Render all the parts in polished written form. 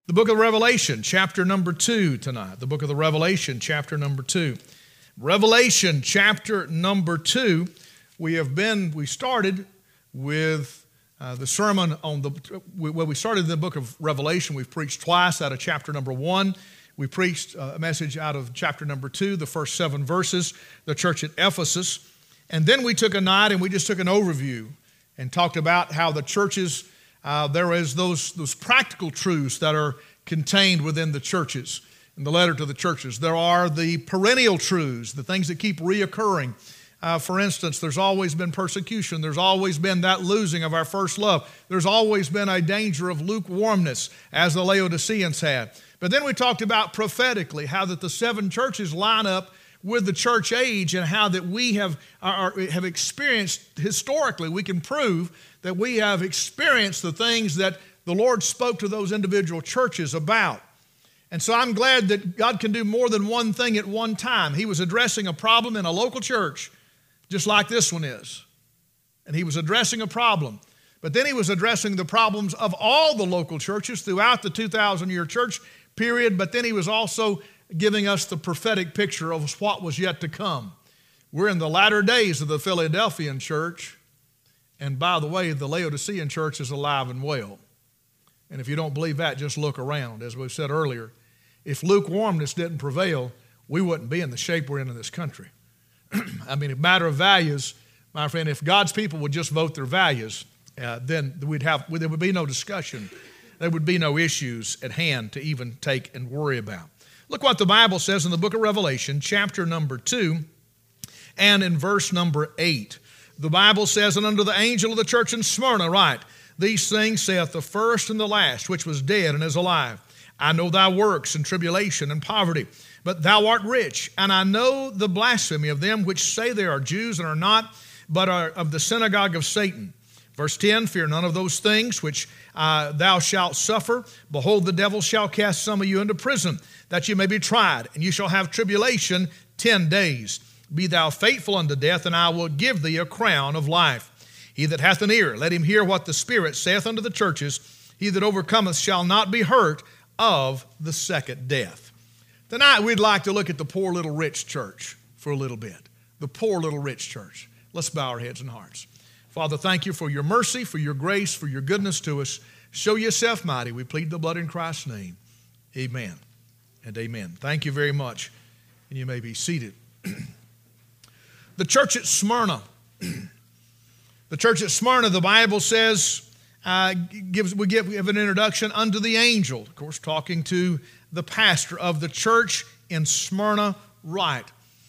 The book of Revelation, chapter number 2 tonight. The book of the Revelation, chapter number 2. Revelation, chapter number 2. We started with the sermon on we started in the book of Revelation. We've preached twice out of chapter number 1. We preached a message out of chapter number 2, the first 7 verses, the church at Ephesus. And then we took a night and we just took an overview and talked about how the churches, there is those practical truths that are contained within the churches, in the letter to the churches. There are the perennial truths, the things that keep reoccurring. For instance, there's always been persecution. There's always been that losing of our first love. There's always been a danger of lukewarmness, as the Laodiceans had. But then we talked about prophetically how that the 7 churches line up with the church age, and how that we have experienced historically. We can prove that we have experienced the things that the Lord spoke to those individual churches about. And so I'm glad that God can do more than one thing at one time. He was addressing a problem in a local church, just like this one is. And he was addressing a problem. But then he was addressing the problems of all the local churches throughout the 2,000-year church period. But then he was also giving us the prophetic picture of what was yet to come. We're in the latter days of the Philadelphian church. And by the way, the Laodicean church is alive and well. And if you don't believe that, just look around. As we've said earlier, if lukewarmness didn't prevail, we wouldn't be in the shape we're in this country. I mean, a matter of values, my friend, if God's people would just vote their values, then there would be no discussion. There would be no issues at hand to even take and worry about. Look what the Bible says in the book of Revelation, chapter number 2, and in verse number 8. The Bible says, "And unto the angel of the church in Smyrna write, These things saith the first and the last, which was dead and is alive. I know thy works and tribulation and poverty, but thou art rich. And I know the blasphemy of them which say they are Jews and are not, but are of the synagogue of Satan." Verse 10, "Fear none of those things which thou shalt suffer. Behold, the devil shall cast some of you into prison, that you may be tried, and you shall have tribulation 10 days. Be thou faithful unto death, and I will give thee a crown of life. He that hath an ear, let him hear what the Spirit saith unto the churches. He that overcometh shall not be hurt of the second death." Tonight we'd like to look at the poor little rich church for a little bit. The poor little rich church. Let's bow our heads and hearts. Father, thank you for your mercy, for your grace, for your goodness to us. Show yourself mighty. We plead the blood in Christ's name. Amen and amen. Thank you very much. And you may be seated. The church at Smyrna. The church at Smyrna, the Bible says, we give an introduction unto the angel. Of course, talking to the pastor of the church in Smyrna, right.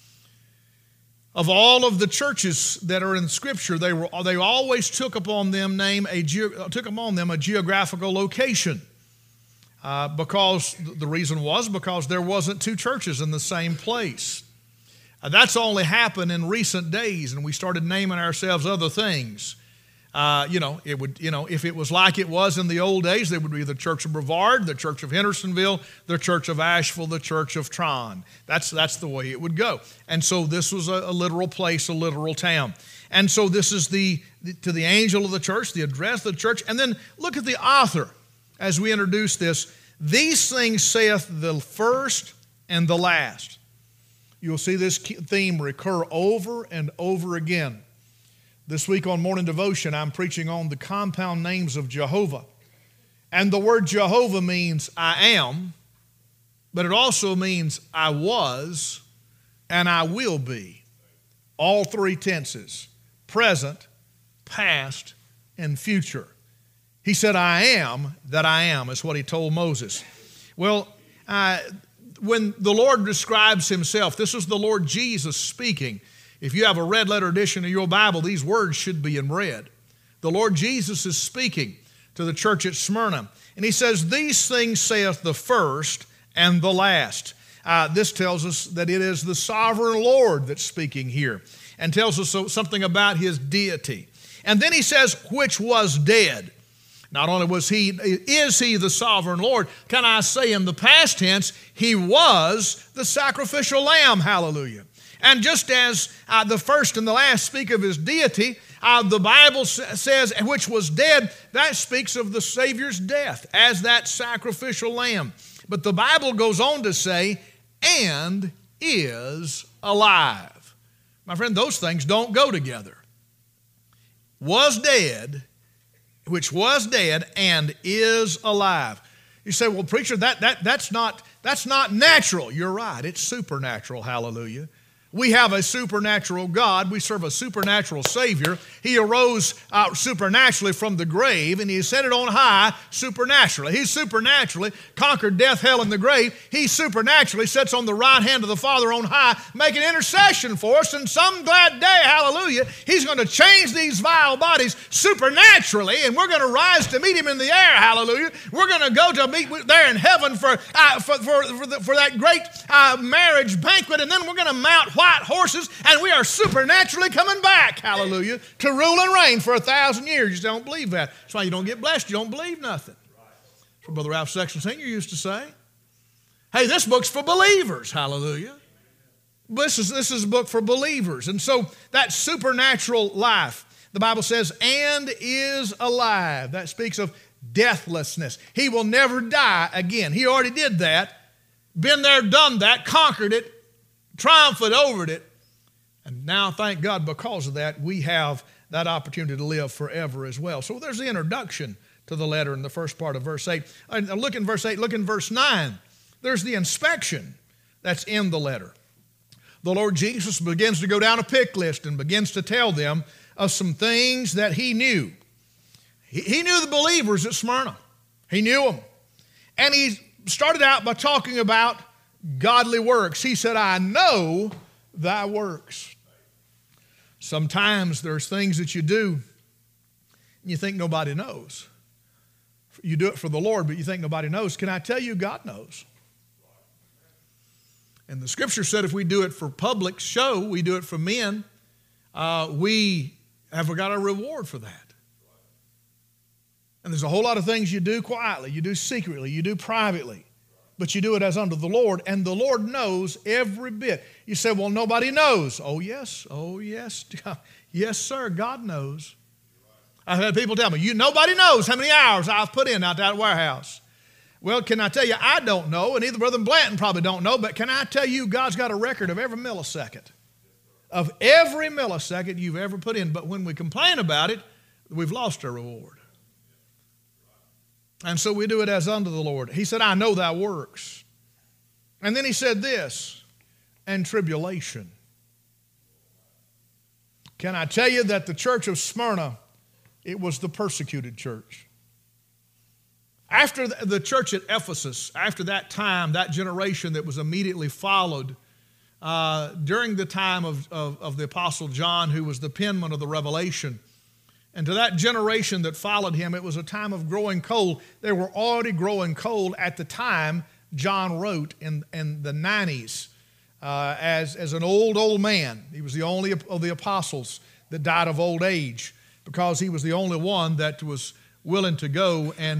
Of all of the churches that are in Scripture, they always took upon them a geographical location. Because the reason was because there wasn't 2 churches in the same place. That's only happened in recent days, and we started naming ourselves other things. If it was like it was in the old days, there would be the Church of Brevard, the Church of Hendersonville, the Church of Asheville, the Church of Tron. That's the way it would go. And so this was a literal place, a literal town. And so this is to the angel of the church, the address of the church. And then look at the author as we introduce this. "These things saith the first and the last." You'll see this theme recur over and over again. This week on Morning Devotion, I'm preaching on the compound names of Jehovah. And the word Jehovah means I am, but it also means I was and I will be. All 3 tenses, present, past, and future. He said, "I am that I am," is what he told Moses. Well, when the Lord describes himself, this is the Lord Jesus speaking. If you have a red letter edition of your Bible, these words should be in red. The Lord Jesus is speaking to the church at Smyrna. And he says, "These things saith the first and the last." This tells us that it is the sovereign Lord that's speaking here, and tells us something about his deity. And then he says, "which was dead." Not only is he the sovereign Lord, can I say in the past tense, he was the sacrificial lamb, hallelujah. And just as the first and the last speak of his deity, the Bible says, which was dead, that speaks of the Savior's death as that sacrificial lamb. But the Bible goes on to say, and is alive. My friend, those things don't go together. Was dead, which was dead, and is alive. You say, well, preacher, that's not natural. You're right. It's supernatural. Hallelujah. We have a supernatural God. We serve a supernatural Savior. He arose supernaturally from the grave, and He ascended on high supernaturally. He supernaturally conquered death, hell, and the grave. He supernaturally sits on the right hand of the Father on high, making intercession for us. And some glad day, hallelujah, He's going to change these vile bodies supernaturally, and we're going to rise to meet Him in the air, hallelujah. We're going to go to meet there in heaven for that great marriage banquet, and then we're going to mount white horses, and we are supernaturally coming back, hallelujah, to rule and reign for 1,000 years. You just don't believe that. That's why you don't get blessed. You don't believe nothing. That's what Brother Ralph Sexton Sr. used to say. Hey, this book's for believers, hallelujah. This is a book for believers. And so that supernatural life, the Bible says, and is alive. That speaks of deathlessness. He will never die again. He already did that, been there, done that, conquered it, triumphant over it. And now, thank God, because of that, we have that opportunity to live forever as well. So there's the introduction to the letter in the first part of verse 8. And look in verse 8, look in verse 9. There's the inspection that's in the letter. The Lord Jesus begins to go down a pick list and begins to tell them of some things that He knew. He knew the believers at Smyrna. He knew them. And He started out by talking about godly works. He said, I know thy works. Sometimes there's things that you do and you think nobody knows. You do it for the Lord, but you think nobody knows. Can I tell you, God knows? And the Scripture said if we do it for public show, we do it for men, we have got a reward for that. And there's a whole lot of things you do quietly, you do secretly, you do privately. But you do it as unto the Lord, and the Lord knows every bit. You say, well, nobody knows. Oh, yes. Oh, yes. Yes, sir, God knows. I've had people tell me, nobody knows how many hours I've put in out that warehouse. Well, can I tell you, I don't know, and either Brother Blanton probably don't know, but can I tell you, God's got a record of every millisecond. Of every millisecond you've ever put in. But when we complain about it, we've lost our reward. And so we do it as unto the Lord. He said, I know thy works. And then He said this, and tribulation. Can I tell you that the church of Smyrna, it was the persecuted church. After the church at Ephesus, after that time, that generation that was immediately followed, during the time of the Apostle John, who was the penman of the Revelation, and to that generation that followed him, it was a time of growing cold. They were already growing cold at the time John wrote in the 90s as an old man. He was the only of the apostles that died of old age because he was the only one that was willing to go and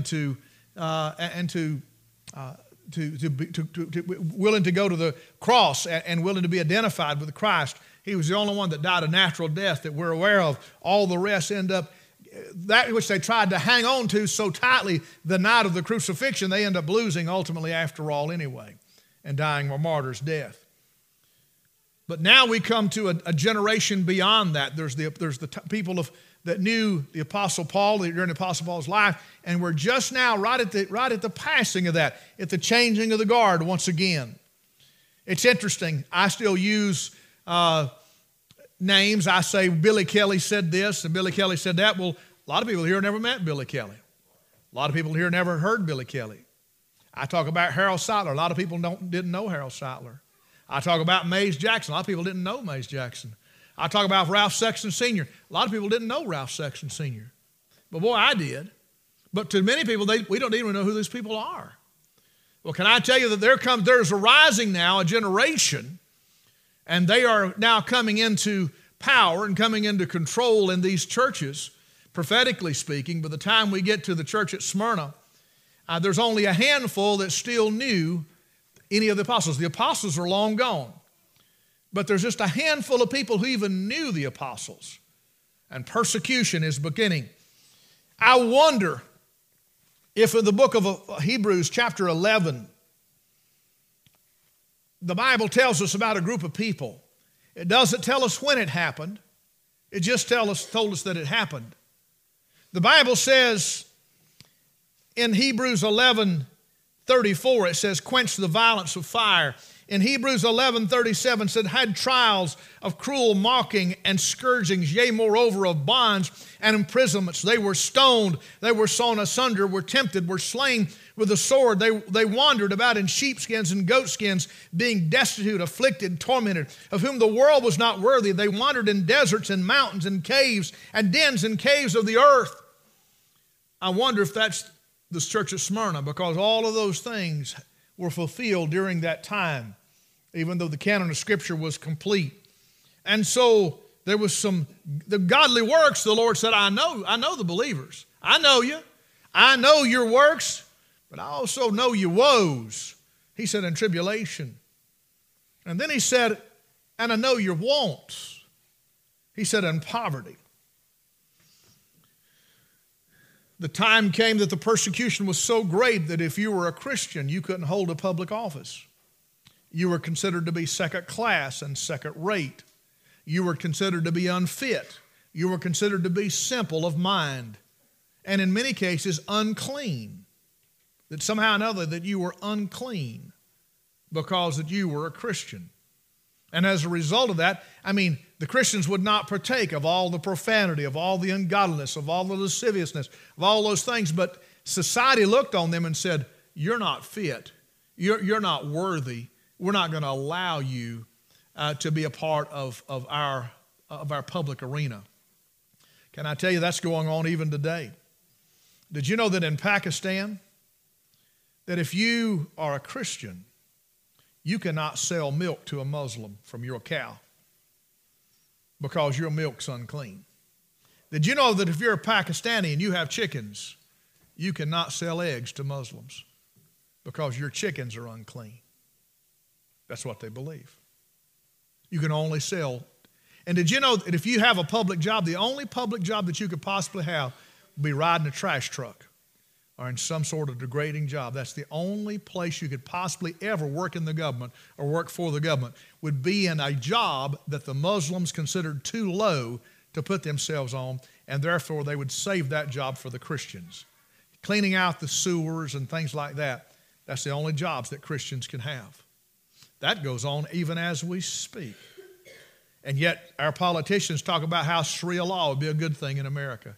willing to go to the cross and willing to be identified with Christ. He was the only one that died a natural death that we're aware of. All the rest end up, that which they tried to hang on to so tightly the night of the crucifixion, they end up losing ultimately after all anyway and dying a martyr's death. But now we come to a generation beyond that. There's the people that knew the Apostle Paul during the Apostle Paul's life, and we're just now right at the passing of that, at the changing of the guard once again. It's interesting. I still use names. I say Billy Kelly said this and Billy Kelly said that. Well, a lot of people here never met Billy Kelly. A lot of people here never heard Billy Kelly. I talk about Harold Sightler. A lot of people didn't know Harold Sightler. I talk about Mays Jackson. A lot of people didn't know Mays Jackson. I talk about Ralph Sexton Sr. A lot of people didn't know Ralph Sexton Sr. But boy, I did. But to many people, we don't even know who these people are. Well, can I tell you that there's arising now a generation, and they are now coming into power and coming into control in these churches, prophetically speaking. By the time we get to the church at Smyrna, there's only a handful that still knew any of the apostles. The apostles are long gone. but there's just a handful of people who even knew the apostles. And persecution is beginning. I wonder if in the book of Hebrews chapter 11, the Bible tells us about a group of people. It doesn't tell us when it happened. It just told us that it happened. The Bible says in Hebrews 11:34, it says, quench the violence of fire. In Hebrews 11:37 said, had trials of cruel mocking and scourgings, yea, moreover of bonds and imprisonments. They were stoned, they were sawn asunder, were tempted, were slain with the sword. They wandered about in sheepskins and goatskins, being destitute, afflicted, tormented, of whom the world was not worthy. They wandered in deserts and mountains and caves and dens and caves of the earth. I wonder if that's the church at Smyrna, because all of those things were fulfilled during that time, even though the canon of Scripture was complete. And so there was the godly works. The Lord said, I know the believers. I know you. I know your works, but I also know your woes. He said, in tribulation. And then he said, and I know your wants. He said, in poverty. The time came that the persecution was so great that if you were a Christian, you couldn't hold a public office. You were considered to be second class and second rate. You were considered to be unfit. You were considered to be simple of mind. And in many cases, unclean. That somehow or another that you were unclean because that you were a Christian. And as a result of that, the Christians would not partake of all the profanity, of all the ungodliness, of all the lasciviousness, of all those things. But society looked on them and said, you're not fit. You're not worthy. We're not going to allow you to be a part of our public arena. Can I tell you that's going on even today? Did you know that in Pakistan, that if you are a Christian, you cannot sell milk to a Muslim from your cow because your milk's unclean? Did you know that if you're a Pakistani and you have chickens, you cannot sell eggs to Muslims because your chickens are unclean? That's what they believe. You can only sell. And did you know that if you have a public job, the only public job that you could possibly have would be riding a trash truck or in some sort of degrading job? That's the only place you could possibly ever work in the government or work for the government, would be in a job that the Muslims considered too low to put themselves on, and therefore they would save that job for the Christians. Cleaning out the sewers and things like that, that's the only jobs that Christians can have. That goes on even as we speak. And yet our politicians talk about how Sharia law would be a good thing in America.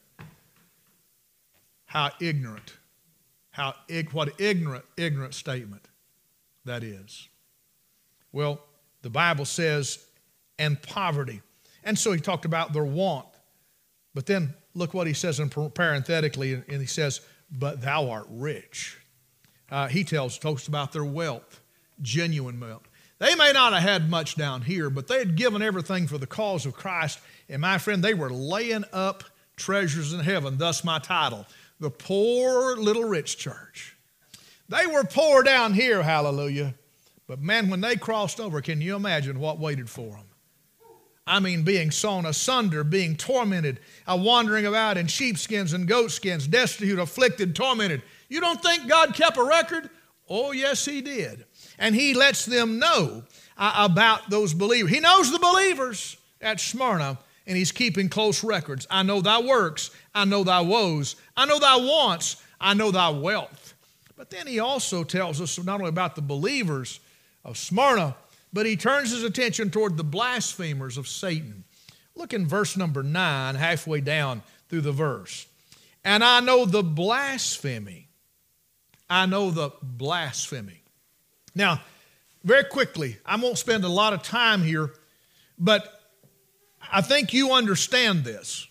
How ignorant. What an ignorant statement that is. Well, the Bible says, and poverty. And so he talked about their want. But then look what he says parenthetically, and he says, but thou art rich. He talks about their wealth, genuine wealth. They may not have had much down here, but they had given everything for the cause of Christ. And my friend, they were laying up treasures in heaven. Thus my title, The Poor Little Rich Church. They were poor down here, hallelujah. But man, when they crossed over, can you imagine what waited for them? Being sawn asunder, being tormented, wandering about in sheepskins and goatskins, destitute, afflicted, tormented. You don't think God kept a record? Oh, yes, he did. And he lets them know about those believers. He knows the believers at Smyrna, and he's keeping close records. I know thy works. I know thy woes. I know thy wants. I know thy wealth. But then he also tells us not only about the believers of Smyrna, but he turns his attention toward the blasphemers of Satan. Look in verse number 9, halfway down through the verse. And I know the blasphemy. I know the blasphemy. Now, very quickly, I won't spend a lot of time here, but I think you understand this.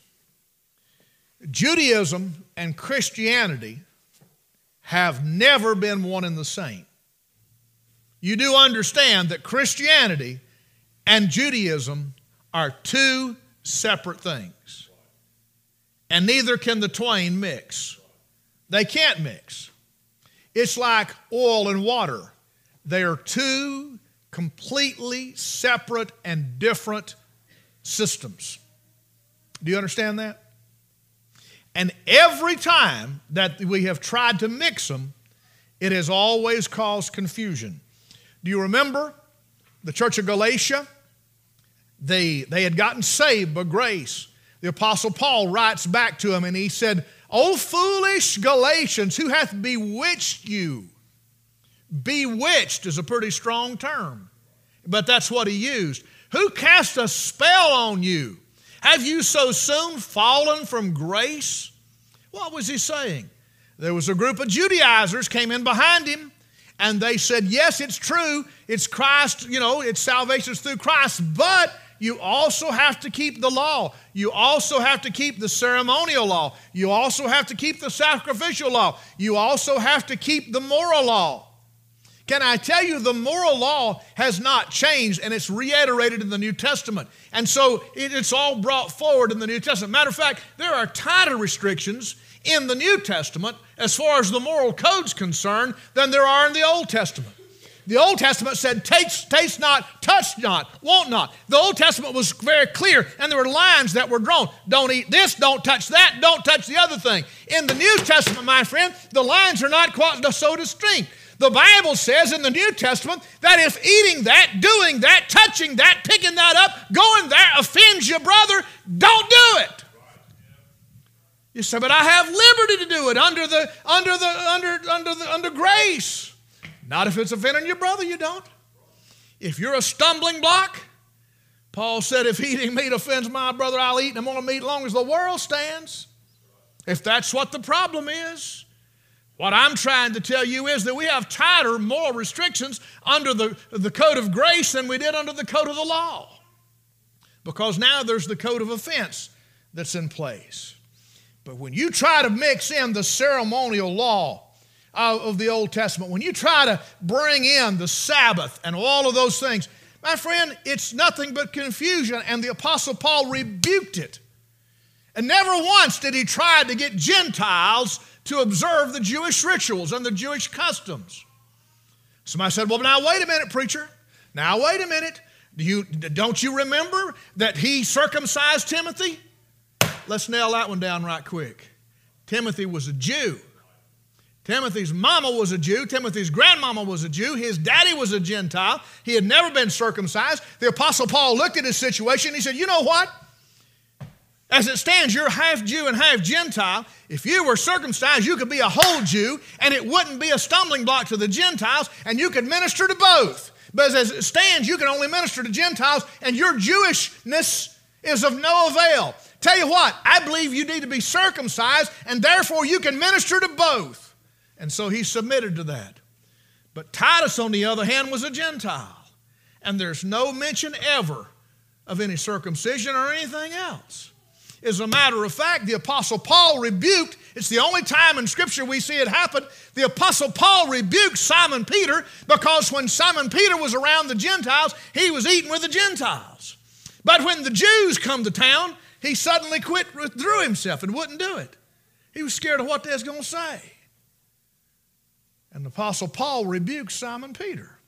Judaism and Christianity have never been one and the same. You do understand that Christianity and Judaism are two separate things. And neither can the twain mix. They can't mix. It's like oil and water. They are two completely separate and different systems. Do you understand that? And every time that we have tried to mix them, it has always caused confusion. Do you remember the church of Galatia? They had gotten saved by grace. The Apostle Paul writes back to them and he said, "O foolish Galatians, who hath bewitched you?" Bewitched is a pretty strong term, but that's what he used. "Who cast a spell on you? Have you so soon fallen from grace?" What was he saying? There was a group of Judaizers came in behind him, and they said, yes, it's true. It's Christ, it's salvation through Christ, but you also have to keep the law. You also have to keep the ceremonial law. You also have to keep the sacrificial law. You also have to keep the moral law. Can I tell you, the moral law has not changed, and it's reiterated in the New Testament. And so it's all brought forward in the New Testament. Matter of fact, there are tighter restrictions in the New Testament as far as the moral code's concerned than there are in the Old Testament. The Old Testament said, taste not, touch not, want not. The Old Testament was very clear, and there were lines that were drawn. Don't eat this, don't touch that, don't touch the other thing. In the New Testament, my friend, the lines are not quite so distinct. The Bible says in the New Testament that if eating that, doing that, touching that, picking that up, going there offends your brother, don't do it. You say, but I have liberty to do it under grace. Not if it's offending your brother, you don't. If you're a stumbling block, Paul said, if eating meat offends my brother, I'll eat no more meat as long as the world stands. If that's what the problem is. What I'm trying to tell you is that we have tighter moral restrictions under the code of grace than we did under the code of the law. Because now there's the code of offense that's in place. But when you try to mix in the ceremonial law of the Old Testament, when you try to bring in the Sabbath and all of those things, my friend, it's nothing but confusion, and the Apostle Paul rebuked it. And never once did he try to get Gentiles to observe the Jewish rituals and the Jewish customs. Somebody said, well, now wait a minute, preacher. Now wait a minute. Don't you remember that he circumcised Timothy? Let's nail that one down right quick. Timothy was a Jew. Timothy's mama was a Jew. Timothy's grandmama was a Jew. His daddy was a Gentile. He had never been circumcised. The Apostle Paul looked at his situation. He said, you know what? As it stands, you're half Jew and half Gentile. If you were circumcised, you could be a whole Jew, and it wouldn't be a stumbling block to the Gentiles, and you could minister to both. But as it stands, you can only minister to Gentiles, and your Jewishness is of no avail. Tell you what, I believe you need to be circumcised, and therefore you can minister to both. And so he submitted to that. But Titus, on the other hand, was a Gentile. And there's no mention ever of any circumcision or anything else. As a matter of fact, the Apostle Paul rebuked, it's the only time in Scripture we see it happen, the Apostle Paul rebuked Simon Peter because when Simon Peter was around the Gentiles, he was eating with the Gentiles. But when the Jews come to town, he suddenly withdrew himself and wouldn't do it. He was scared of what they was going to say. And the Apostle Paul rebuked Simon Peter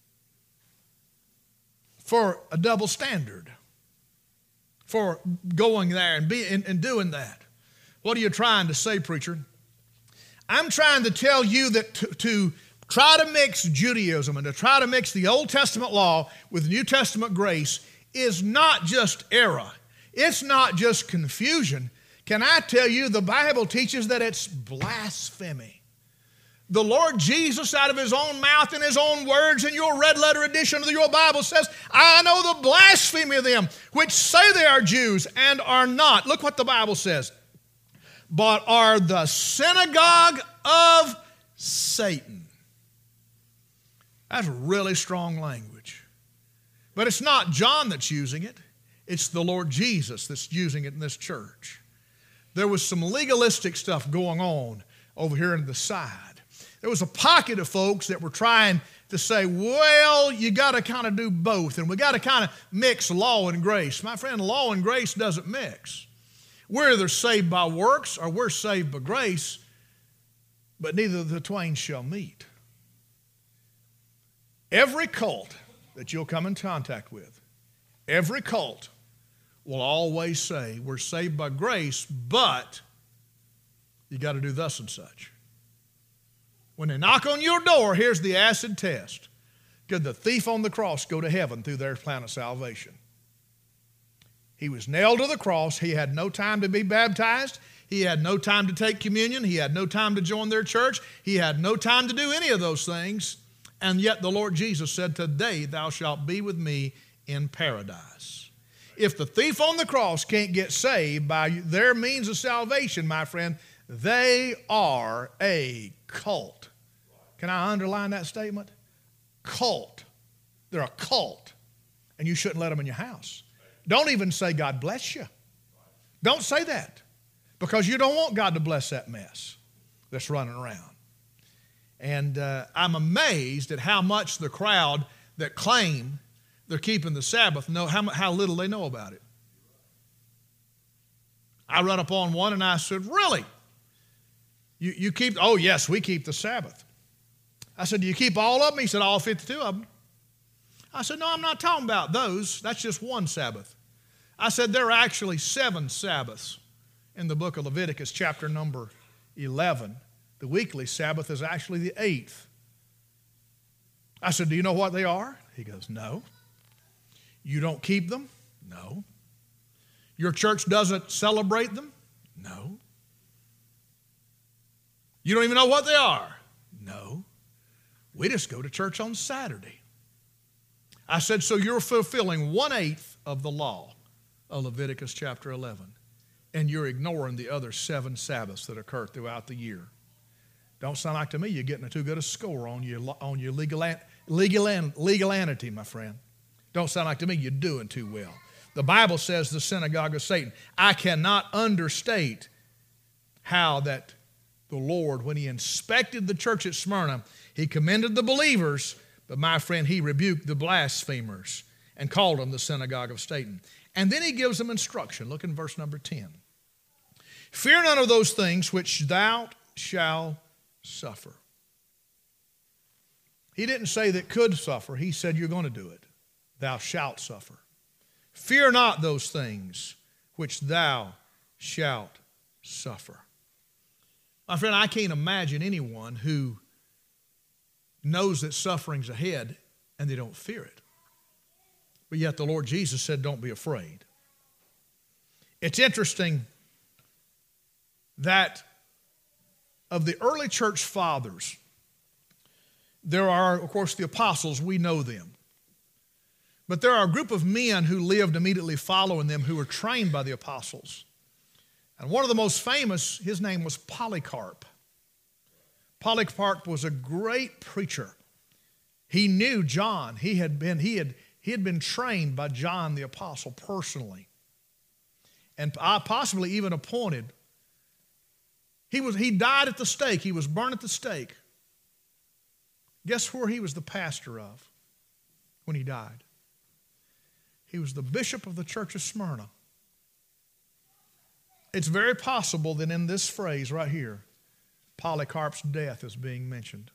for a double standard, for going there and doing that. What are you trying to say, preacher? I'm trying to tell you that to try to mix Judaism and to try to mix the Old Testament law with New Testament grace is not just error. It's not just confusion. Can I tell you, the Bible teaches that it's blasphemy. The Lord Jesus, out of his own mouth and his own words in your red letter edition of your Bible says, I know the blasphemy of them which say they are Jews and are not. Look what the Bible says. But are the synagogue of Satan. That's really strong language. But it's not John that's using it. It's the Lord Jesus that's using it in this church. There was some legalistic stuff going on over here on the side. There was a pocket of folks that were trying to say, well, you got to kind of do both, and we got to kind of mix law and grace. My friend, law and grace doesn't mix. We're either saved by works or we're saved by grace, but neither of the twain shall meet. Every cult that you'll come in contact with, every cult will always say, we're saved by grace, but you got to do thus and such. When they knock on your door, here's the acid test. Could the thief on the cross go to heaven through their plan of salvation? He was nailed to the cross. He had no time to be baptized. He had no time to take communion. He had no time to join their church. He had no time to do any of those things. And yet the Lord Jesus said, today thou shalt be with me in paradise. If the thief on the cross can't get saved by their means of salvation, my friend, they are a cult. Can I underline that statement? Cult. They're a cult. And you shouldn't let them in your house. Don't even say, God bless you. Don't say that. Because you don't want God to bless that mess that's running around. And I'm amazed at how much the crowd that claim they're keeping the Sabbath know how little they know about it. I run up on one and I said, really? You keep, oh yes, we keep the Sabbath. I said, do you keep all of them? He said, all 52 of them. I said, no, I'm not talking about those. That's just one Sabbath. I said, there are actually 7 Sabbaths in the book of Leviticus, chapter number 11. The weekly Sabbath is actually the 8th. I said, do you know what they are? He goes, no. You don't keep them? No. Your church doesn't celebrate them? No. You don't even know what they are? No. We just go to church on Saturday. I said, so you're fulfilling 1/8 of the law of Leviticus chapter 11, and you're ignoring the other 7 Sabbaths that occur throughout the year. Don't sound like to me you're getting too good a score on your legalanity, my friend. Don't sound like to me you're doing too well. The Bible says the synagogue of Satan. I cannot understate how that the Lord, when he inspected the church at Smyrna, he commended the believers, but my friend, he rebuked the blasphemers and called them the synagogue of Satan. And then he gives them instruction. Look in verse number 10. Fear none of those things which thou shalt suffer. He didn't say that could suffer. He said you're going to do it. Thou shalt suffer. Fear not those things which thou shalt suffer. My friend, I can't imagine anyone who knows that suffering's ahead and they don't fear it. But yet the Lord Jesus said, don't be afraid. It's interesting that of the early church fathers, there are, of course, the apostles, we know them. But there are a group of men who lived immediately following them who were trained by the apostles. And one of the most famous, his name was Polycarp. Polycarp was a great preacher. He knew John. He had been trained by John the apostle personally. And possibly even appointed. He died at the stake. He was burned at the stake. Guess where he was the pastor of when he died? He was the bishop of the church of Smyrna. It's very possible that in this phrase right here, Polycarp's death is being mentioned.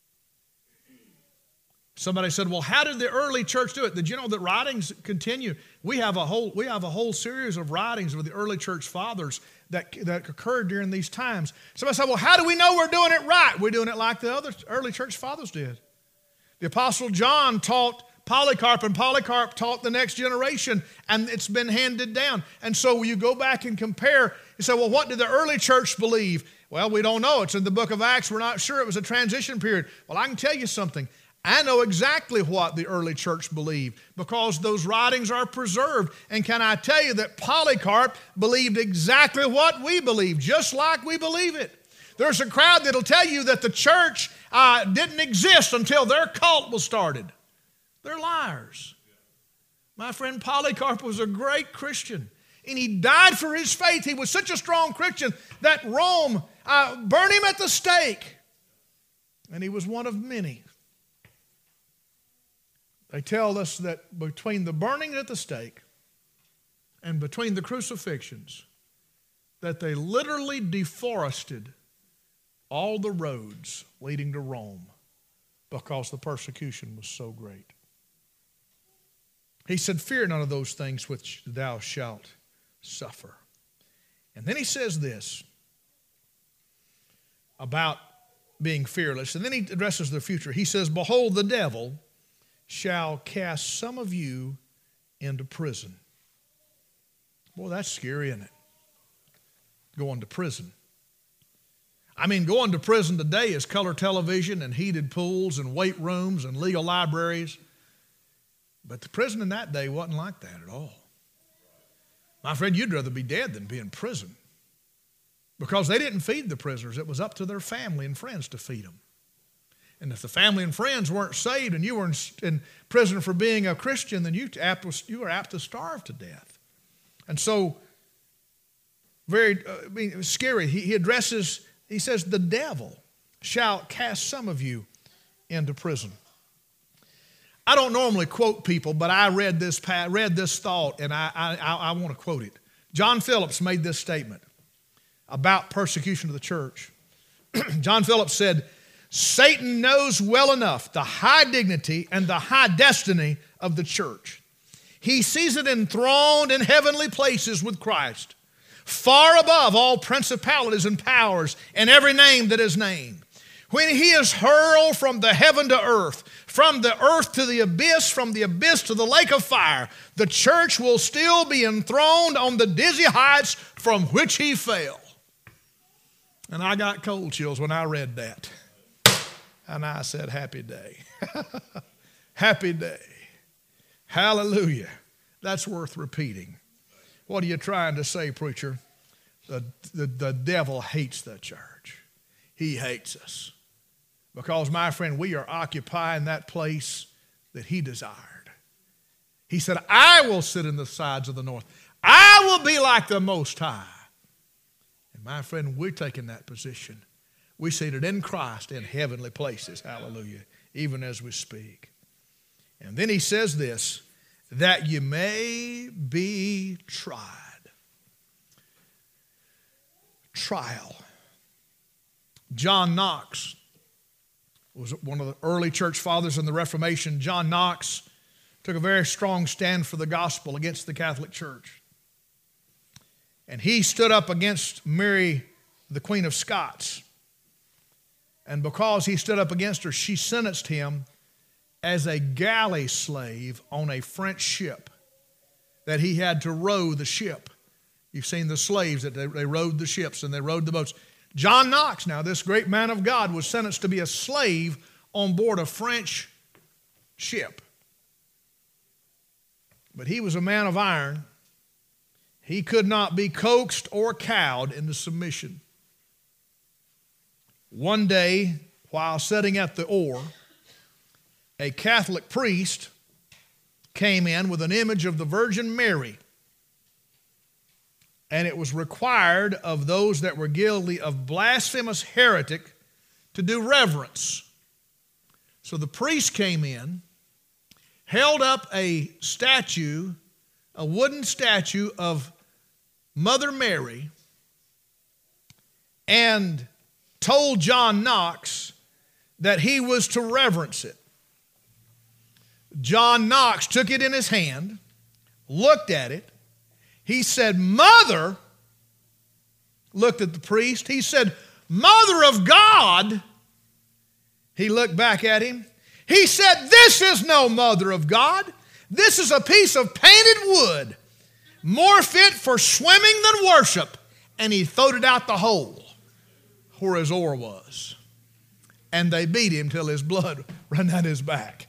Somebody said, well, how did the early church do it? Did you know that writings continue? We have a whole series of writings of the early church fathers that occurred during these times. Somebody said, well, how do we know we're doing it right? We're doing it like the other early church fathers did. The Apostle John taught Polycarp, and Polycarp taught the next generation, and it's been handed down. And so when you go back and compare, you say, well, what did the early church believe? Well, we don't know. It's in the book of Acts. We're not sure. It was a transition period. Well, I can tell you something. I know exactly what the early church believed because those writings are preserved. And can I tell you that Polycarp believed exactly what we believe, just like we believe it. There's a crowd that'll tell you that the church didn't exist until their cult was started. They're liars. My friend Polycarp was a great Christian, and he died for his faith. He was such a strong Christian that Rome burned him at the stake, and he was one of many. They tell us that between the burning at the stake and between the crucifixions, that they literally deforested all the roads leading to Rome because the persecution was so great. He said, fear none of those things which thou shalt suffer. And then he says this about being fearless. And then he addresses the future. He says, behold, the devil shall cast some of you into prison. Boy, that's scary, isn't it? Going to prison. I mean, going to prison today is color television and heated pools and weight rooms and legal libraries. But the prison in that day wasn't like that at all. My friend, you'd rather be dead than be in prison. Because they didn't feed the prisoners. It was up to their family and friends to feed them. And if the family and friends weren't saved and you were in prison for being a Christian, then you were apt to starve to death. And so, very scary. He addresses, he says, the devil shall cast some of you into prison. I don't normally quote people, but I read this thought, and I want to quote it. John Phillips made this statement about persecution of the church. John Phillips said, Satan knows well enough the high dignity and the high destiny of the church. He sees it enthroned in heavenly places with Christ, far above all principalities and powers and every name that is named. When he is hurled from the heaven to earth, from the earth to the abyss, from the abyss to the lake of fire, the church will still be enthroned on the dizzy heights from which he fell. And I got cold chills when I read that. And I said, happy day. Happy day. Hallelujah. That's worth repeating. What are you trying to say, preacher? The devil hates the church. He hates us. Because, my friend, we are occupying that place that he desired. He said, I will sit in the sides of the north. I will be like the Most High. And, my friend, we're taking that position. We're seated in Christ in heavenly places. Hallelujah. Even as we speak. And then he says this, that you may be tried. Trial. John Knox was one of the early church fathers in the Reformation. John Knox took a very strong stand for the gospel against the Catholic Church. And he stood up against Mary, the Queen of Scots. And because he stood up against her, she sentenced him as a galley slave on a French ship, that he had to row the ship. You've seen the slaves that they rowed the ships and they rowed the boats. John Knox, now this great man of God, was sentenced to be a slave on board a French ship. But he was a man of iron. He could not be coaxed or cowed into submission. One day, while sitting at the oar, a Catholic priest came in with an image of the Virgin Mary. And it was required of those that were guilty of blasphemous heretic to do reverence. So the priest came in, held up a statue, a wooden statue of Mother Mary, and told John Knox that he was to reverence it. John Knox took it in his hand, looked at it. He said, Mother, looked at the priest. He said, Mother of God. He looked back at him. He said, this is no Mother of God. This is a piece of painted wood, more fit for swimming than worship. And he throwed it out the hole where his oar was. And they beat him till his blood ran down his back.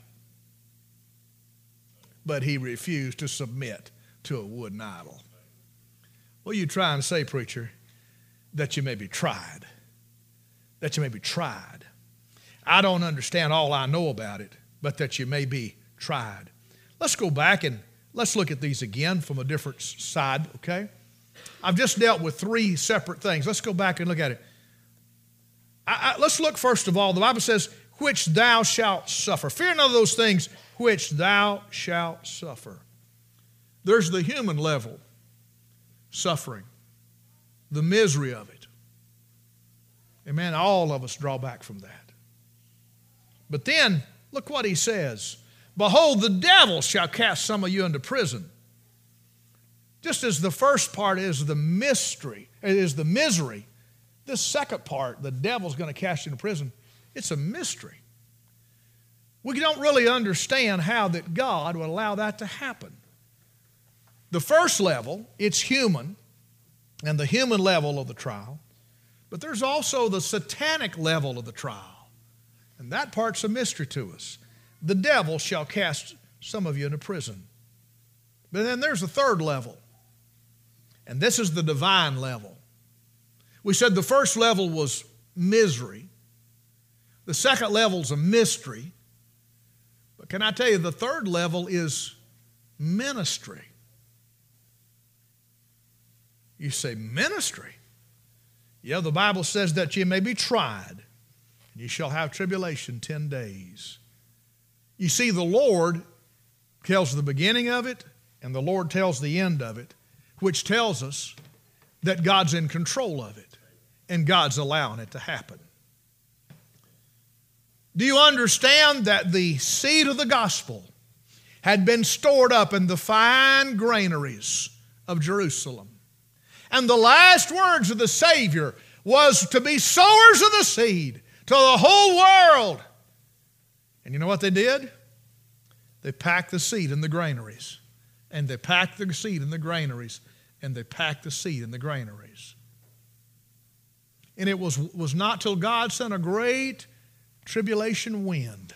But he refused to submit to a wooden idol. What are you trying to say, preacher? That you may be tried. That you may be tried. I don't understand all I know about it, but that you may be tried. Let's go back and let's look at these again from a different side, okay? I've just dealt with three separate things. Let's go back and look at it. Let's look first of all, the Bible says, which thou shalt suffer. Fear none of those things which thou shalt suffer. There's the human level suffering, the misery of it. Amen. All of us draw back from that. But then, look what he says. behold, the devil shall cast some of you into prison. Just as the first part is the mystery, it is the misery, this second part, the devil's going to cast you into prison, it's a mystery. We don't really understand how that God would allow that to happen. The first level, it's human, and the human level of the trial. But there's also the satanic level of the trial. And that part's a mystery to us. The devil shall cast some of you into prison. But then there's the third level. And this is the divine level. We said the first level was misery. The second level is a mystery. But can I tell you, the third level is ministry. You say, ministry? Yeah, the Bible says that ye may be tried, and ye shall have tribulation 10 days. You see, the Lord tells the beginning of it, and the Lord tells the end of it, which tells us that God's in control of it, and God's allowing it to happen. Do you understand that the seed of the gospel had been stored up in the fine granaries of Jerusalem? And the last words of the Savior was to be sowers of the seed to the whole world. And you know what they did? They packed the seed in the granaries. And they packed the seed in the granaries. And they packed the seed in the granaries. And it was not till God sent a great tribulation wind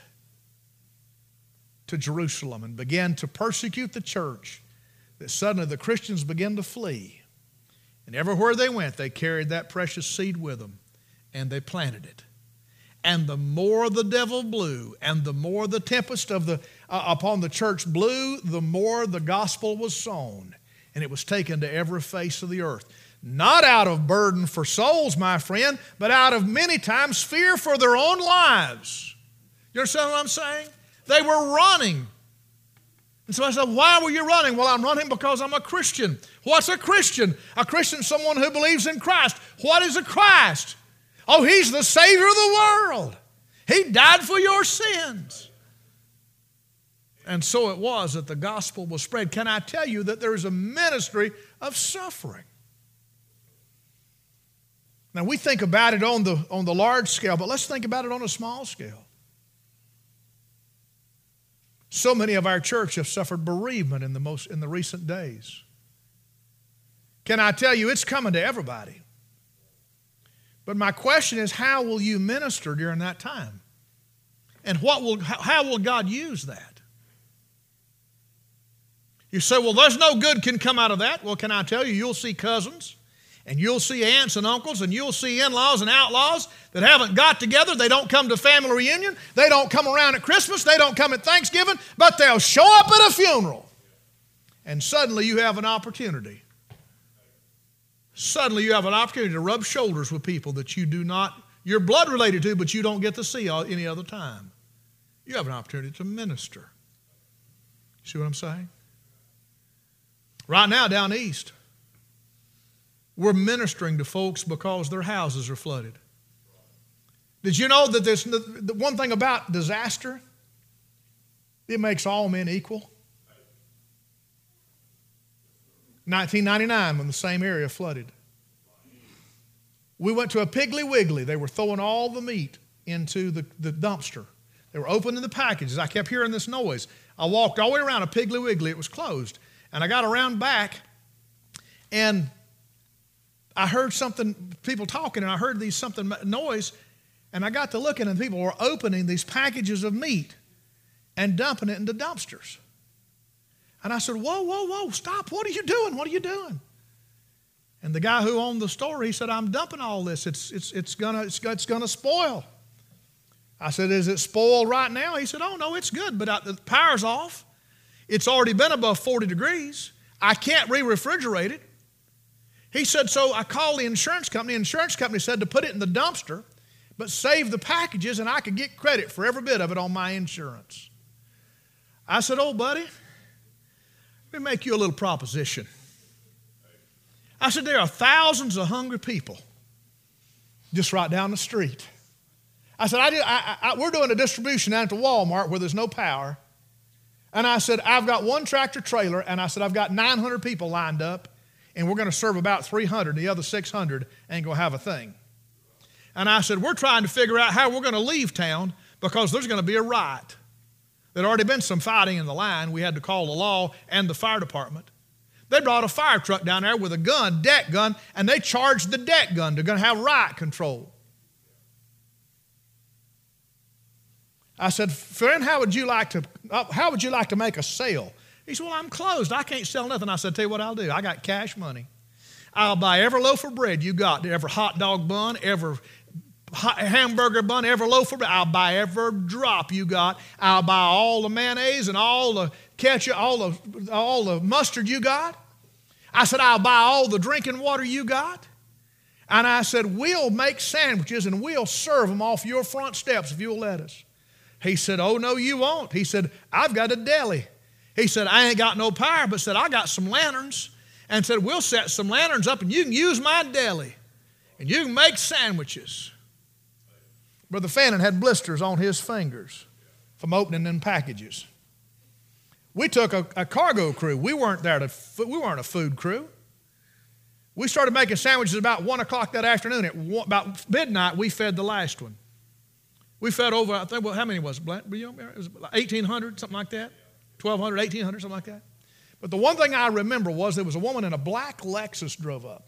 to Jerusalem and began to persecute the church that suddenly the Christians began to flee. And everywhere they went, they carried that precious seed with them, and they planted it. And the more the devil blew, and the more the tempest of upon the church blew, the more the gospel was sown, and it was taken to every face of the earth. Not out of burden for souls, my friend, but out of many times fear for their own lives. You understand what I'm saying? They were running. And so I said, why were you running? Well, I'm running because I'm a Christian. What's a Christian? A Christian is someone who believes in Christ. What is a Christ? Oh, He's the Savior of the world. He died for your sins. And so it was that the gospel was spread. Can I tell you that there is a ministry of suffering? Now, we think about it on the large scale, but let's think about it on a small scale. So many of our church have suffered bereavement in the recent days. Can I tell you, it's coming to everybody. But my question is, how will you minister during that time? And how will God use that? You say, well, there's no good can come out of that. Well, can I tell you, you'll see cousins, and you'll see aunts and uncles, and you'll see in-laws and outlaws that haven't got together. They don't come to family reunion. They don't come around at Christmas. They don't come at Thanksgiving, but they'll show up at a funeral. And suddenly you have an opportunity. Suddenly you have an opportunity to rub shoulders with people that you're blood related to, but you don't get to see any other time. You have an opportunity to minister. See what I'm saying? Right now down east, we're ministering to folks because their houses are flooded. Did you know that the one thing about disaster, it makes all men equal? 1999, when the same area flooded. We went to a Piggly Wiggly. They were throwing all the meat into the dumpster. They were opening the packages. I kept hearing this noise. I walked all the way around a Piggly Wiggly. It was closed. And I got around back, and I heard people talking, and I heard something noise, and I got to looking, and people were opening these packages of meat and dumping it into dumpsters. And I said, whoa, stop. What are you doing? What are you doing? And the guy who owned the store, he said, I'm dumping all this. It's gonna spoil. I said, is it spoiled right now? He said, oh, no, it's good, but the power's off. It's already been above 40 degrees. I can't re-refrigerate it. He said, so I called the insurance company. The insurance company said to put it in the dumpster, but save the packages, and I could get credit for every bit of it on my insurance. I said, oh, buddy, let me make you a little proposition. I said, there are thousands of hungry people just right down the street. I said, we're doing a distribution down at the Walmart where there's no power, And I said, I've got one tractor trailer, and I said, I've got 900 people lined up, and we're going to serve about 300. The other 600 ain't going to have a thing. And I said, we're trying to figure out how we're going to leave town because there's going to be a riot. There'd already been some fighting in the line. We had to call the law and the fire department. They brought a fire truck down there with a gun, deck gun, and they charged the deck gun. They're going to have riot control. I said, friend, how would you like to make a sale? He said, well, I'm closed. I can't sell nothing. I said, tell you what I'll do. I got cash money. I'll buy every loaf of bread you got, every hot dog bun, every hamburger bun, every loaf of bread. I'll buy every drop you got. I'll buy all the mayonnaise and all the ketchup, all the mustard you got. I said, I'll buy all the drinking water you got. And I said, we'll make sandwiches and we'll serve them off your front steps if you'll let us. He said, oh, no, you won't. He said, I've got a deli. He said, I ain't got no power, but said, I got some lanterns. And said, we'll set some lanterns up and you can use my deli. And you can make sandwiches. Brother Fannin had blisters on his fingers from opening them packages. We took a cargo crew. We weren't a food crew. We started making sandwiches about 1 o'clock that afternoon. At about midnight, we fed the last one. We fed over, I think, well, how many was it, Blunt? It was 1,800, something like that. 1,200, 1,800, something like that. But the one thing I remember was there was a woman in a black Lexus drove up.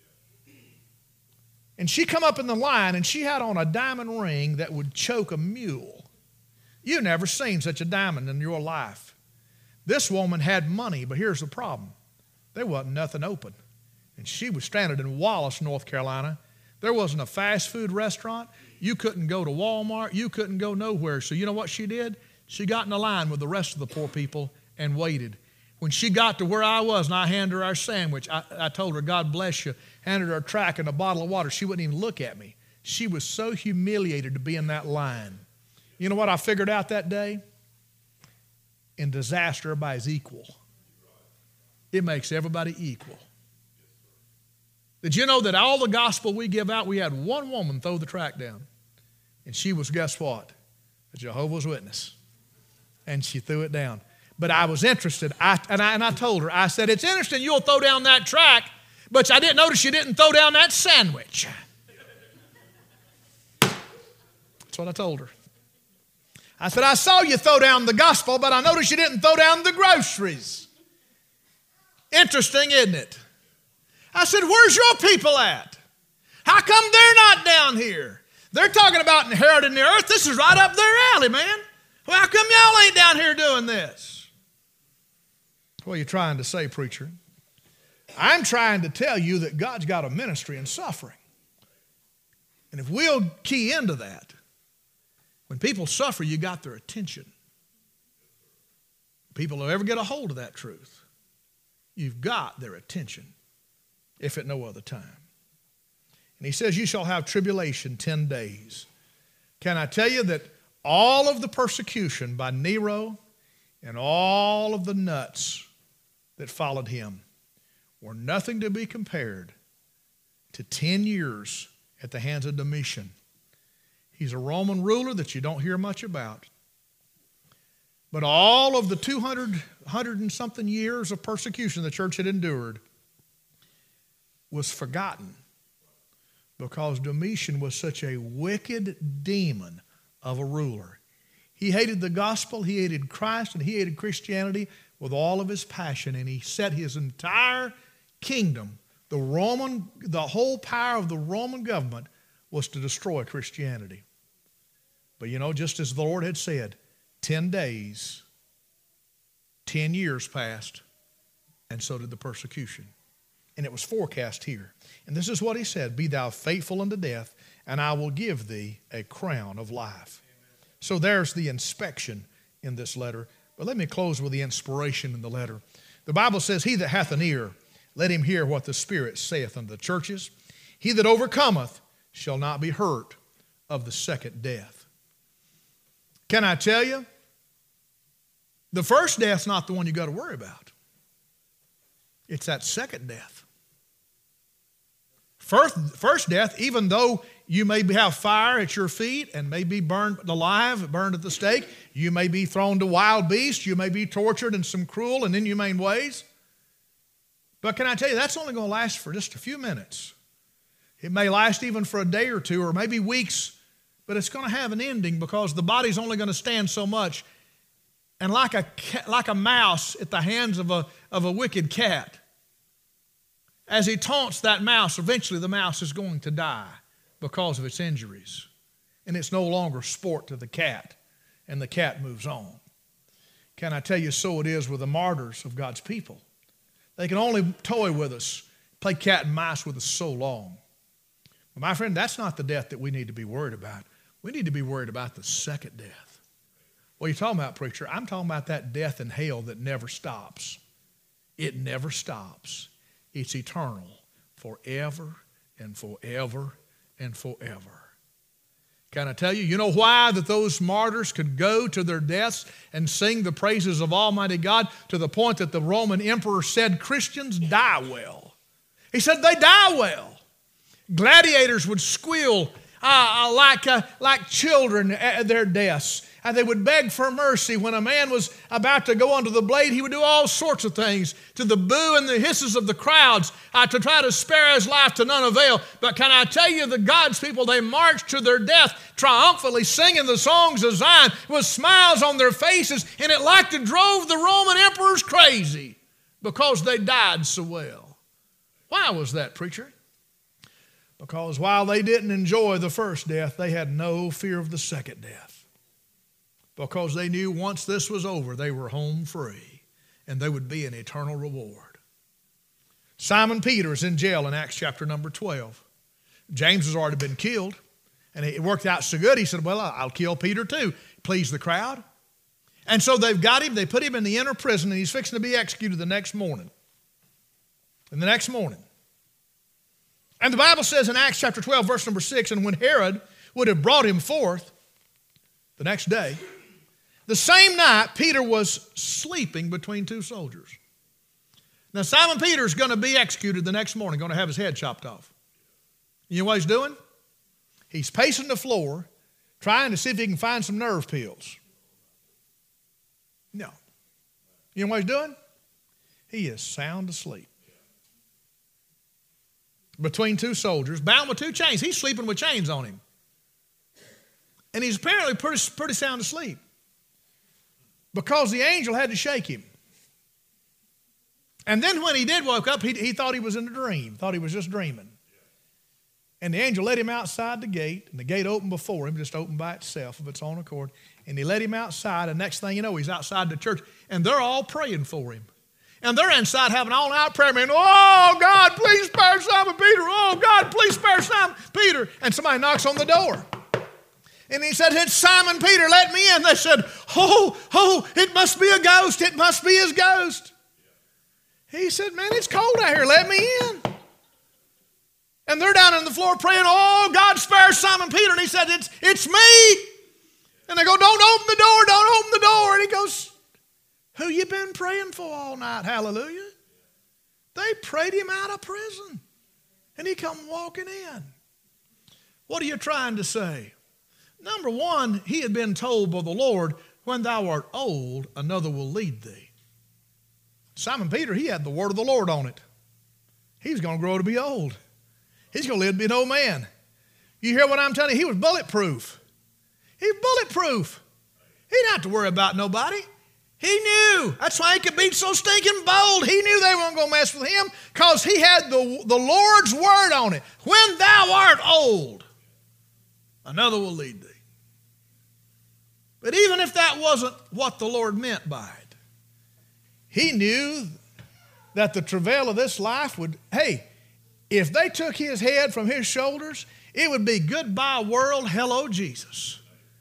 And she come up in the line, and she had on a diamond ring that would choke a mule. You never seen such a diamond in your life. This woman had money, but here's the problem. There wasn't nothing open. And she was stranded in Wallace, North Carolina. There wasn't a fast food restaurant. You couldn't go to Walmart. You couldn't go nowhere. So you know what she did? She got in a line with the rest of the poor people and waited. When she got to where I was and I handed her our sandwich, I told her, God bless you, handed her a tract and a bottle of water. She wouldn't even look at me. She was so humiliated to be in that line. You know what I figured out that day? In disaster, everybody's equal. It makes everybody equal. Did you know that all the gospel we give out, we had one woman throw the tract down? And she was, guess what? A Jehovah's Witness. And she threw it down. But I was interested. I told her, I said, it's interesting you'll throw down that tract, but I didn't notice you didn't throw down that sandwich. That's what I told her. I said, I saw you throw down the gospel, but I noticed you didn't throw down the groceries. Interesting, isn't it? I said, where's your people at? How come they're not down here? They're talking about inheriting the earth. This is right up their alley, man. Well, how come y'all ain't down here doing this? What are you trying to say, preacher? I'm trying to tell you that God's got a ministry in suffering. And if we'll key into that, when people suffer, you got their attention. People who ever get a hold of that truth, you've got their attention, if at no other time. And he says, you shall have tribulation 10 days. Can I tell you that all of the persecution by Nero and all of the nuts that followed him were nothing to be compared to 10 years at the hands of Domitian. He's a Roman ruler that you don't hear much about. But all of the 200 and something years of persecution the church had endured was forgotten because Domitian was such a wicked demon of a ruler. He hated the gospel, he hated Christ, and he hated Christianity with all of his passion, and he set his entire kingdom, the whole power of the Roman government was to destroy Christianity. But you know, just as the Lord had said, 10 days, 10 years passed, and so did the persecution. And it was forecast here. And this is what he said, be thou faithful unto death, and I will give thee a crown of life. Amen. So there's the inspection in this letter. But let me close with the inspiration in the letter. The Bible says, he that hath an ear, let him hear what the Spirit saith unto the churches. He that overcometh shall not be hurt of the second death. Can I tell you? The first death's not the one you got to worry about. It's that second death. First death, even though you may have fire at your feet and may be burned alive, burned at the stake, you may be thrown to wild beasts, you may be tortured in some cruel and inhumane ways. But can I tell you, that's only going to last for just a few minutes. It may last even for a day or two or maybe weeks, but it's going to have an ending because the body's only going to stand so much. And like a mouse at the hands of a wicked cat, as he taunts that mouse, eventually the mouse is going to die because of its injuries. And it's no longer sport to the cat, and the cat moves on. Can I tell you, so it is with the martyrs of God's people. They can only toy with us, play cat and mouse with us so long. But my friend, that's not the death that we need to be worried about. We need to be worried about the second death. What are you talking about, preacher? I'm talking about that death in hell that never stops. It never stops. It's eternal, forever and forever and forever. Can I tell you, you know why that those martyrs could go to their deaths and sing the praises of Almighty God to the point that the Roman emperor said Christians die well? He said they die well. Gladiators would squeal like children at their deaths. And they would beg for mercy. When a man was about to go under the blade, he would do all sorts of things to the boo and the hisses of the crowds to try to spare his life to none avail. But can I tell you, the God's people, they marched to their death triumphantly singing the songs of Zion with smiles on their faces, and it like to drove the Roman emperors crazy because they died so well. Why was that, preacher? Because while they didn't enjoy the first death, they had no fear of the second death. Because they knew once this was over, they were home free, and they would be an eternal reward. Simon Peter is in jail in Acts chapter number 12. James has already been killed, and it worked out so good, he said, well, I'll kill Peter too. Please the crowd. And so they've got him, they put him in the inner prison, and he's fixing to be executed the next morning. And the next morning. And the Bible says in Acts chapter 12, verse number 6, and when Herod would have brought him forth the next day, the same night, Peter was sleeping between two soldiers. Now, Simon Peter is going to be executed the next morning, going to have his head chopped off. You know what he's doing? He's pacing the floor, trying to see if he can find some nerve pills. No. You know what he's doing? He is sound asleep. Between two soldiers, bound with two chains. He's sleeping with chains on him. And he's apparently pretty sound asleep. Because the angel had to shake him. And then when he did wake up, he thought he was in a dream, thought he was just dreaming. And the angel led him outside the gate, and the gate opened before him, just opened by itself of its own accord. And he led him outside, and next thing you know, he's outside the church, and they're all praying for him. And they're inside having an all-out prayer, man. Oh, God, please spare Simon Peter. Oh, God, please spare Simon Peter. And somebody knocks on the door. And he said, it's Simon Peter, let me in. They said, oh, it must be a ghost. It must be his ghost. He said, man, it's cold out here. Let me in. And they're down on the floor praying, oh, God, spare Simon Peter. And he said, it's me. And they go, don't open the door, don't open the door. And he goes, who you been praying for all night? Hallelujah. They prayed him out of prison. And he come walking in. What are you trying to say? Number one, he had been told by the Lord, when thou art old, another will lead thee. Simon Peter, he had the word of the Lord on it. He was going to grow to be old. He's going to live to be an old man. You hear what I'm telling you? He was bulletproof. He was bulletproof. He didn't have to worry about nobody. He knew. That's why he could be so stinking bold. He knew they weren't going to mess with him because he had the Lord's word on it. When thou art old, another will lead thee. But even if that wasn't what the Lord meant by it, he knew that the travail of this life would, hey, if they took his head from his shoulders, it would be goodbye world, hello Jesus.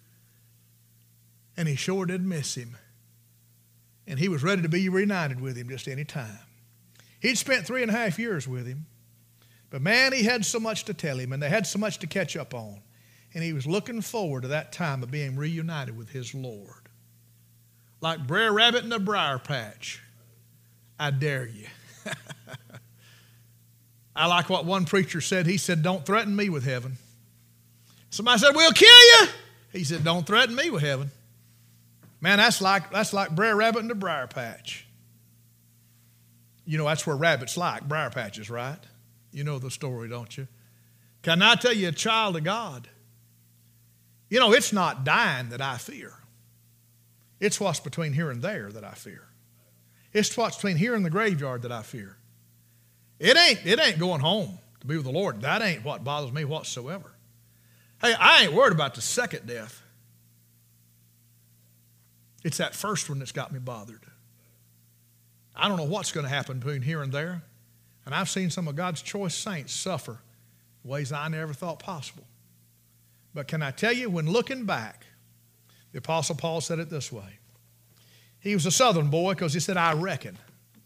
And he sure did miss him. And he was ready to be reunited with him just any time. He'd spent 3.5 years with him. But man, he had so much to tell him, and they had so much to catch up on. And he was looking forward to that time of being reunited with his Lord. Like Brer Rabbit in the briar patch. I dare you. I like what one preacher said. He said, don't threaten me with heaven. Somebody said, we'll kill you. He said, don't threaten me with heaven. Man, that's like Brer Rabbit in the briar patch. You know, that's where rabbits like, briar patches, right? You know the story, don't you? Can I tell you, a child of God, you know, it's not dying that I fear. It's what's between here and there that I fear. It's what's between here and the graveyard that I fear. It ain't going home to be with the Lord. That ain't what bothers me whatsoever. Hey, I ain't worried about the second death. It's that first one that's got me bothered. I don't know what's going to happen between here and there. And I've seen some of God's choice saints suffer in ways I never thought possible. But can I tell you, when looking back, the Apostle Paul said it this way. He was a southern boy because he said, I reckon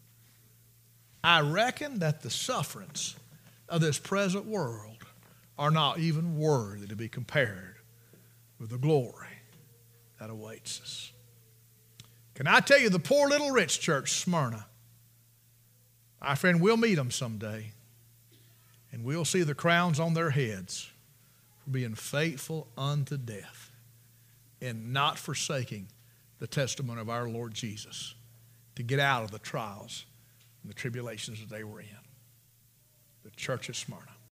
that the sufferings of this present world are not even worthy to be compared with the glory that awaits us. Can I tell you, the poor little rich church, Smyrna, my friend, we'll meet them someday, and we'll see the crowns on their heads for being faithful unto death and not forsaking the testimony of our Lord Jesus to get out of the trials and the tribulations that they were in. The church of Smyrna.